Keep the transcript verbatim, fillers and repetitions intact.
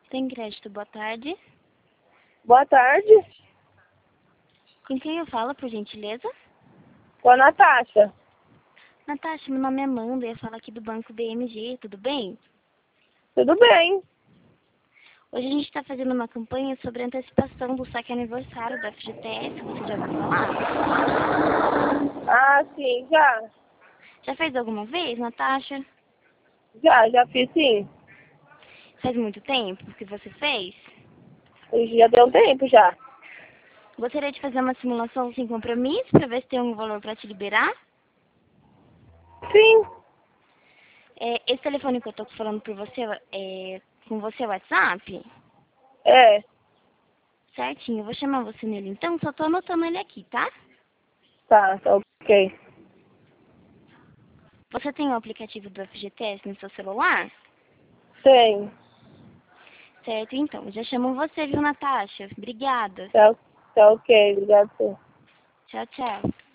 Tem crédito, boa tarde. Boa tarde, Com quem eu falo, por gentileza? com a Natasha. Natasha, meu nome é Amanda, eu falo aqui do Banco B M G, tudo bem? Tudo bem? Hoje a gente está fazendo uma campanha sobre a antecipação do saque aniversário da F G T S, você já ouviu falar? Ah, sim, já. Já fez alguma vez, Natasha? Já, já fiz sim. Faz muito tempo que você fez? Hoje já deu um tempo já. Gostaria de fazer uma simulação sem compromisso para ver se tem algum valor para te liberar? Sim, É, esse telefone que eu estou falando por você, é, com você é o WhatsApp? é. Certinho, eu vou chamar você nele então, só tô anotando ele aqui, tá? Tá, tá ok. Você tem o aplicativo do F G T S no seu celular? Tem. Certo, então. Já chamo você, viu, Natasha? Obrigada. Tá, tá ok, obrigado. Tchau, tchau.